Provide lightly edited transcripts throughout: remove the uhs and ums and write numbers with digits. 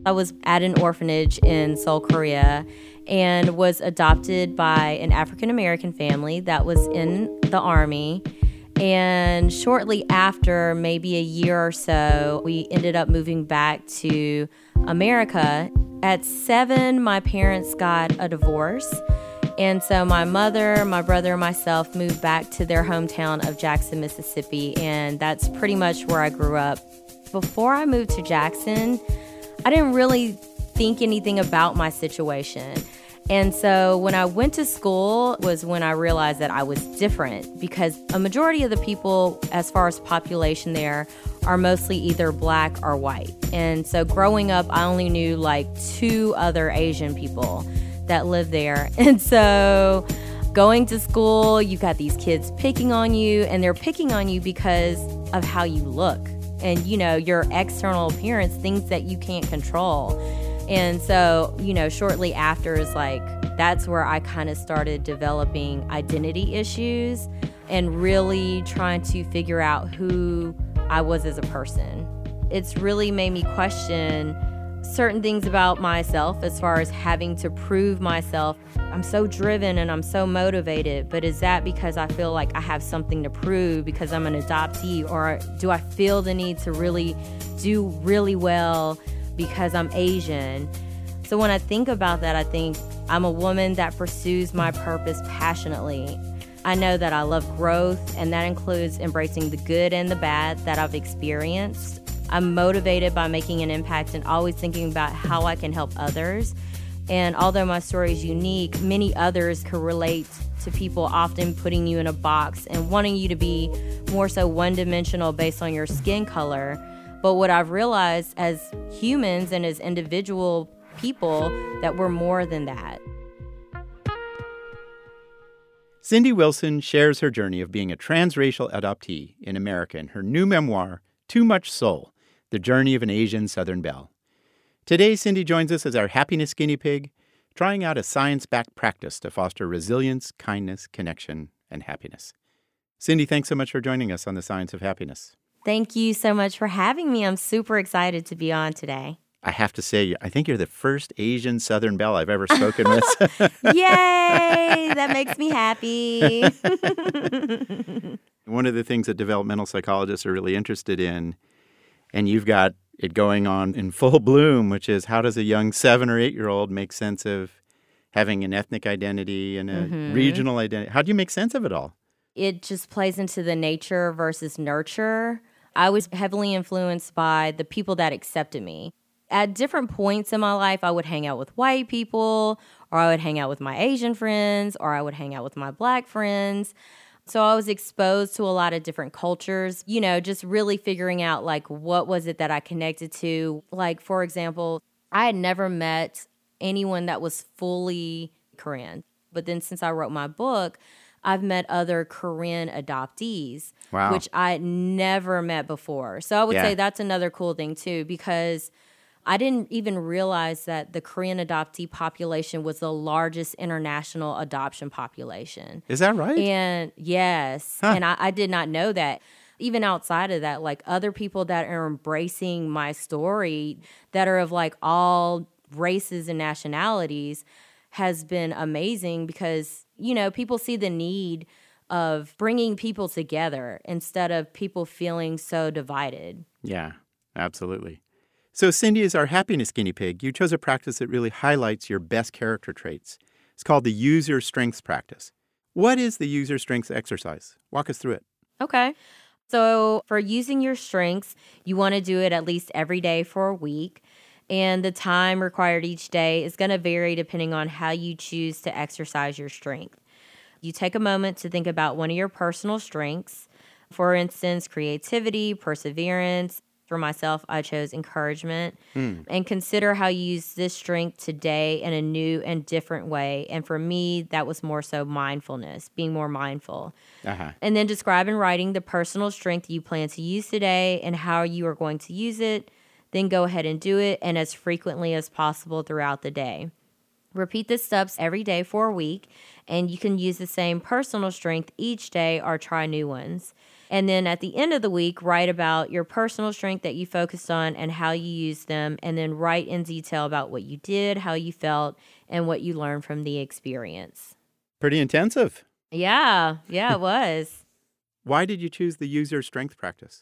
I was at an orphanage in Seoul, Korea, and was adopted by an African-American family that was in the Army. And shortly after, maybe a year or so, we ended up moving back to America. At 7, my parents got a divorce. And so my mother, my brother, and myself moved back to their hometown of Jackson, Mississippi. And that's pretty much where I grew up. Before I moved to Jackson, I didn't really think anything about my situation. And so when I went to school was when I realized that I was different, because a majority of the people, as far as population there, are mostly either black or white. And so growing up, I only knew like 2 other Asian people that lived there. And so going to school, you've got these kids picking on you, and they're picking on you because of how you look and, you know, your external appearance, things that you can't control. And so, you know, shortly after is like, that's where I kind of started developing identity issues and really trying to figure out who I was as a person. It's really made me question certain things about myself as far as having to prove myself. I'm so driven and I'm so motivated, but is that because I feel like I have something to prove because I'm an adoptee, or do I feel the need to really do really well because I'm Asian? So when I think about that, I think I'm a woman that pursues my purpose passionately. I know that I love growth, and that includes embracing the good and the bad that I've experienced. I'm motivated by making an impact and always thinking about how I can help others. And although my story is unique, many others can relate to people often putting you in a box and wanting you to be more so one-dimensional based on your skin color. But what I've realized as humans and as individual people, that we're more than that. Cindy Wilson shares her journey of being a transracial adoptee in America in her new memoir, Too Much Soul, The Journey of an Asian Southern Belle. Today, Cindy joins us as our happiness guinea pig, trying out a science-backed practice to foster resilience, kindness, connection, and happiness. Cindy, thanks so much for joining us on The Science of Happiness. Thank you so much for having me. I'm super excited to be on today. I have to say, I think you're the first Asian Southern Belle I've ever spoken with. Yay! That makes me happy. One of the things that developmental psychologists are really interested in, and you've got it going on in full bloom, which is how does a young 7 or 8-year-old make sense of having an ethnic identity and a regional identity? How do you make sense of it all? It just plays into the nature versus nurture. I was heavily influenced by the people that accepted me. At different points in my life, I would hang out with white people, or I would hang out with my Asian friends, or I would hang out with my black friends. So I was exposed to a lot of different cultures, you know, just really figuring out, like, what was it that I connected to? Like, for example, I had never met anyone that was fully Korean. But then since I wrote my book, I've met other Korean adoptees, wow, which I had never met before. So I would say that's another cool thing, too, because I didn't even realize that the Korean adoptee population was the largest international adoption population. Is that right? And yes, and I did not know that. Even outside of that, like other people that are embracing my story that are of like all races and nationalities has been amazing because, you know, people see the need of bringing people together instead of people feeling so divided. Yeah, absolutely. So Cindy is our happiness guinea pig. You chose a practice that really highlights your best character traits. It's called the user strengths practice. What is the user strengths exercise? Walk us through it. Okay. So for using your strengths, you want to do it at least every day for a week. And the time required each day is going to vary depending on how you choose to exercise your strength. You take a moment to think about one of your personal strengths. For instance, creativity, perseverance. For myself, I chose encouragement. And consider how you use this strength today in a new and different way. And for me, that was more so mindfulness, being more mindful. And then describe and writing the personal strength you plan to use today and how you are going to use it. Then go ahead and do it, and as frequently as possible throughout the day. Repeat the steps every day for a week, and you can use the same personal strength each day or try new ones. And then at the end of the week, write about your personal strength that you focused on and how you used them, and then write in detail about what you did, how you felt, and what you learned from the experience. Pretty intensive. Yeah, it was. Why did you choose the Use Your Strength practice?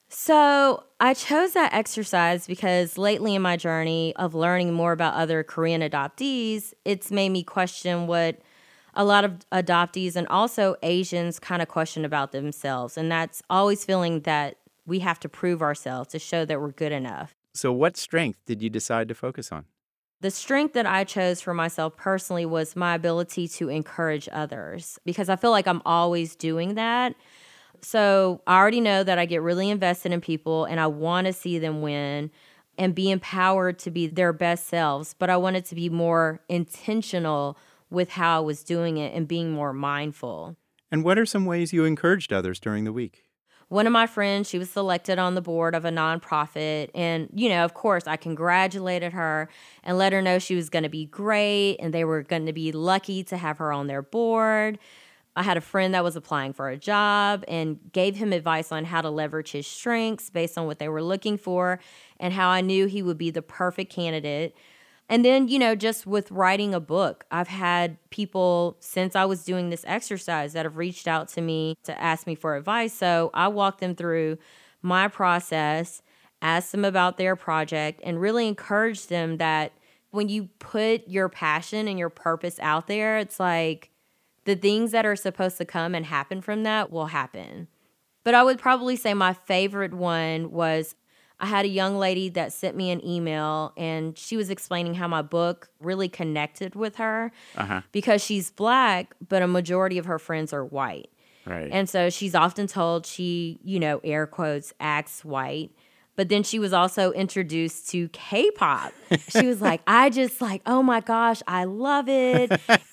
So I chose that exercise because lately in my journey of learning more about other Korean adoptees, it's made me question what a lot of adoptees and also Asians kind of question about themselves. And that's always feeling that we have to prove ourselves to show that we're good enough. So what strength did you decide to focus on? The strength that I chose for myself personally was my ability to encourage others, because I feel like I'm always doing that. So I already know that I get really invested in people and I want to see them win and be empowered to be their best selves. But I wanted to be more intentional with how I was doing it and being more mindful. And what are some ways you encouraged others during the week? One of my friends, she was selected on the board of a nonprofit. And, of course, I congratulated her and let her know she was going to be great and they were going to be lucky to have her on their board. I had a friend that was applying for a job and gave him advice on how to leverage his strengths based on what they were looking for and how I knew he would be the perfect candidate. And then, just with writing a book, I've had people since I was doing this exercise that have reached out to me to ask me for advice. So I walked them through my process, asked them about their project, and really encouraged them that when you put your passion and your purpose out there, it's like, the things that are supposed to come and happen from that will happen. But I would probably say my favorite one was I had a young lady that sent me an email and she was explaining how my book really connected with her because she's Black, but a majority of her friends are white. Right. And so she's often told she, air quotes, acts white. But then she was also introduced to K-pop. She was like, oh my gosh, I love it.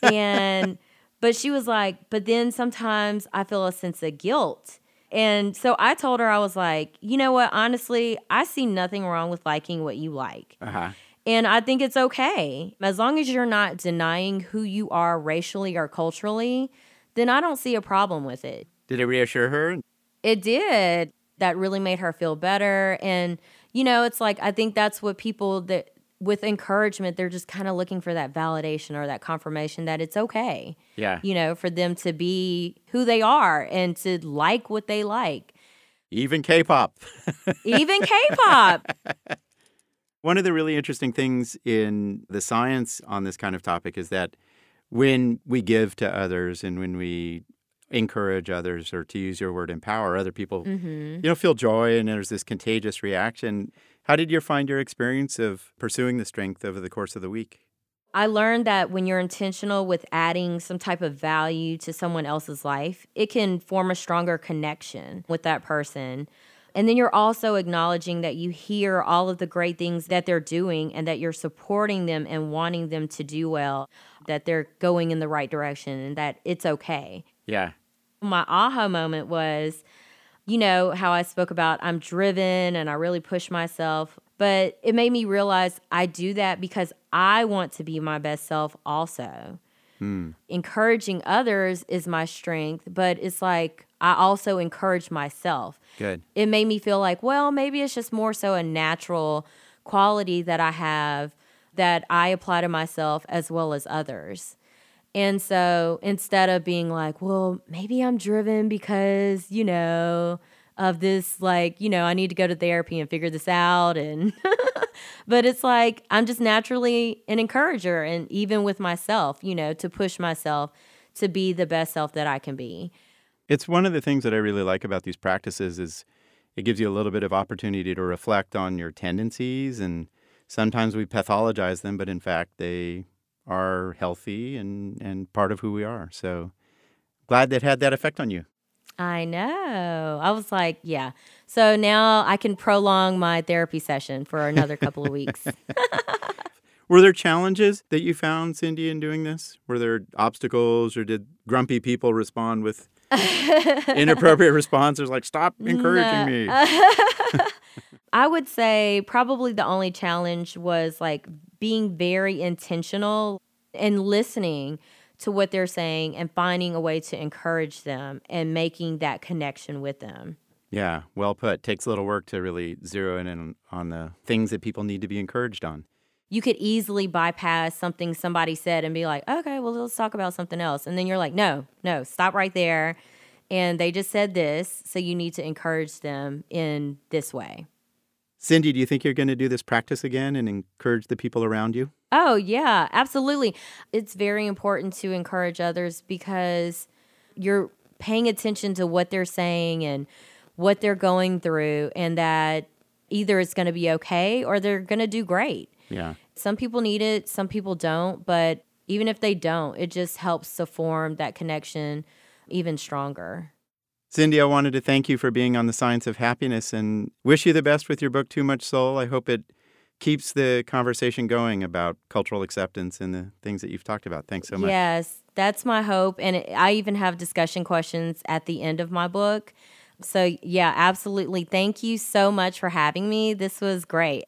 But she was like, but then sometimes I feel a sense of guilt. And so I told her, I was like, you know what? Honestly, I see nothing wrong with liking what you like. And I think it's okay. As long as you're not denying who you are racially or culturally, then I don't see a problem with it. Did it reassure her? It did. That really made her feel better. And, it's like, I think that's what people that with encouragement, they're just kind of looking for that validation or that confirmation that it's okay. Yeah. For them to be who they are and to like what they like. Even K-pop. Even K-pop. One of the really interesting things in the science on this kind of topic is that when we give to others and when we encourage others, or to use your word, empower other people, feel joy, and there's this contagious reaction. How did you find your experience of pursuing the strength over the course of the week? I learned that when you're intentional with adding some type of value to someone else's life, it can form a stronger connection with that person. And then you're also acknowledging that you hear all of the great things that they're doing and that you're supporting them and wanting them to do well, that they're going in the right direction and that it's okay. Yeah. My aha moment was, how I spoke about I'm driven and I really push myself, but it made me realize I do that because I want to be my best self also. Encouraging others is my strength, but it's like I also encourage myself. Good. It made me feel like, well, maybe it's just more so a natural quality that I have that I apply to myself as well as others. And so instead of being like, well, maybe I'm driven because, of this, I need to go to therapy and figure this out. And but it's like, I'm just naturally an encourager. And even with myself, to push myself to be the best self that I can be. It's one of the things that I really like about these practices is it gives you a little bit of opportunity to reflect on your tendencies. And sometimes we pathologize them, but in fact, they are healthy and part of who we are. So glad that had that effect on you. I know. I was like, yeah. So now I can prolong my therapy session for another couple of weeks. Were there challenges that you found, Cindy, in doing this? Were there obstacles, or did grumpy people respond with inappropriate responses like, stop encouraging me? I would say probably the only challenge was like being very intentional and listening to what they're saying and finding a way to encourage them and making that connection with them. Yeah, well put. Takes a little work to really zero in on the things that people need to be encouraged on. You could easily bypass something somebody said and be like, okay, well, let's talk about something else. And then you're like, no, stop right there. And they just said this, so you need to encourage them in this way. Cindy, do you think you're going to do this practice again and encourage the people around you? Oh, yeah, absolutely. It's very important to encourage others because you're paying attention to what they're saying and what they're going through, and that either it's going to be okay or they're going to do great. Yeah. Some people need it, some people don't, but even if they don't, it just helps to form that connection even stronger. Cindy, I wanted to thank you for being on The Science of Happiness and wish you the best with your book, Too Much Soul. I hope it keeps the conversation going about cultural acceptance and the things that you've talked about. Thanks so much. Yes, that's my hope. And I even have discussion questions at the end of my book. So, yeah, absolutely. Thank you so much for having me. This was great.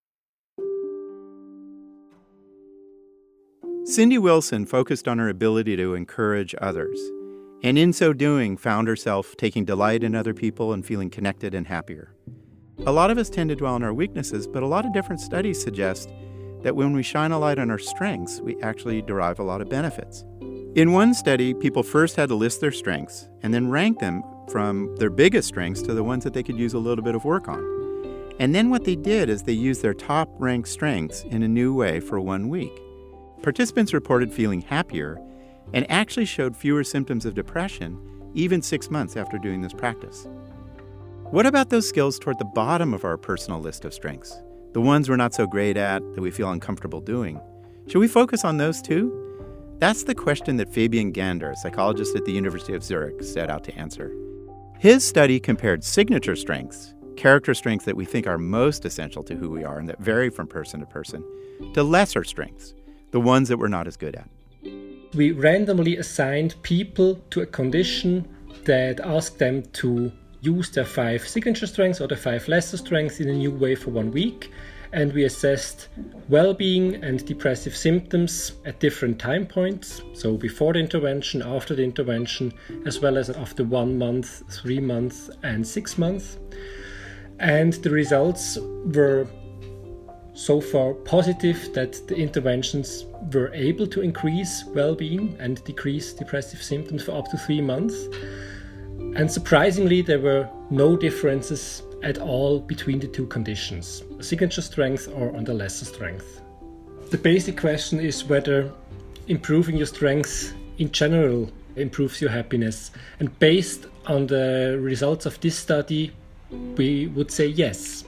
Cindy Wilson focused on her ability to encourage others, and in so doing found herself taking delight in other people and feeling connected and happier. A lot of us tend to dwell on our weaknesses, but a lot of different studies suggest that when we shine a light on our strengths, we actually derive a lot of benefits. In one study, people first had to list their strengths and then rank them from their biggest strengths to the ones that they could use a little bit of work on. And then what they did is they used their top-ranked strengths in a new way for 1 week. Participants reported feeling happier and actually showed fewer symptoms of depression even 6 months after doing this practice. What about those skills toward the bottom of our personal list of strengths? The ones we're not so great at, that we feel uncomfortable doing. Should we focus on those too? That's the question that Fabian Gander, a psychologist at the University of Zurich, set out to answer. His study compared signature strengths, character strengths that we think are most essential to who we are and that vary from person to person, to lesser strengths, the ones that we're not as good at. We randomly assigned people to a condition that asked them to use their 5 signature strengths or the 5 lesser strengths in a new way for 1 week. And we assessed well-being and depressive symptoms at different time points. So before the intervention, after the intervention, as well as after 1 month, 3 months, and 6 months. And the results were so far positive that the interventions were able to increase well-being and decrease depressive symptoms for up to 3 months. And surprisingly, there were no differences at all between the two conditions, signature strength or on the lesser strength. The basic question is whether improving your strengths in general improves your happiness. And based on the results of this study, we would say yes.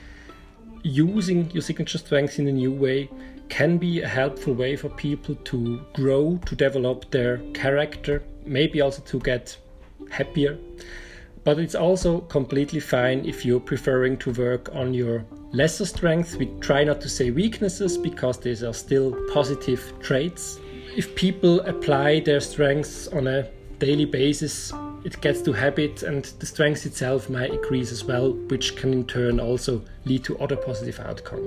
Using your signature strengths in a new way can be a helpful way for people to grow, to develop their character, maybe also to get happier. But it's also completely fine if you're preferring to work on your lesser strengths. We try not to say weaknesses because these are still positive traits. If people apply their strengths on a daily basis, it gets to habit and the strength itself might increase as well, which can in turn also lead to other positive outcomes.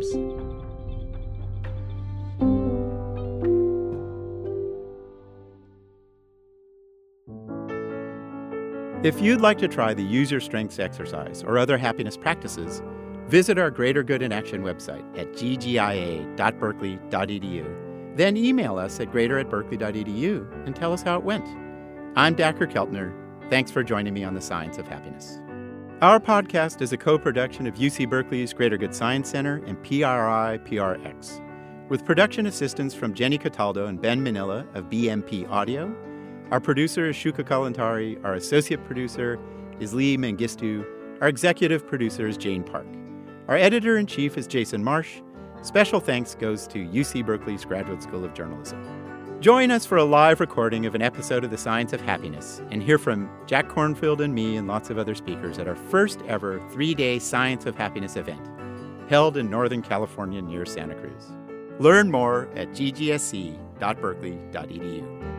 If you'd like to try the Use Your Strengths exercise or other happiness practices, visit our Greater Good in Action website at ggia.berkeley.edu. Then email us at greater@berkeley.edu and tell us how it went. I'm Dacher Keltner. Thanks for joining me on The Science of Happiness. Our podcast is a co-production of UC Berkeley's Greater Good Science Center and PRI-PRX, with production assistance from Jenny Cataldo and Ben Manila of BMP Audio. Our producer is Shuka Kalantari. Our associate producer is Lee Mengistu. Our executive producer is Jane Park. Our editor-in-chief is Jason Marsh. Special thanks goes to UC Berkeley's Graduate School of Journalism. Join us for a live recording of an episode of The Science of Happiness and hear from Jack Kornfield and me and lots of other speakers at our first ever 3-day Science of Happiness event held in Northern California near Santa Cruz. Learn more at ggsc.berkeley.edu.